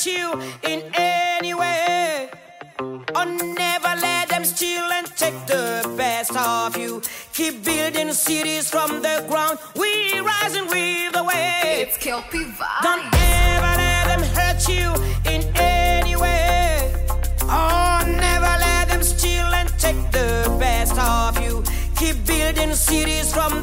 hurt you in any way. Oh, never let them steal and take the best of you. Keep building cities from the ground. We rise and weave the way. It's Kelpie Vibes. Don't ever let them hurt you in any way. Oh, never let them steal and take the best of you. Keep building cities from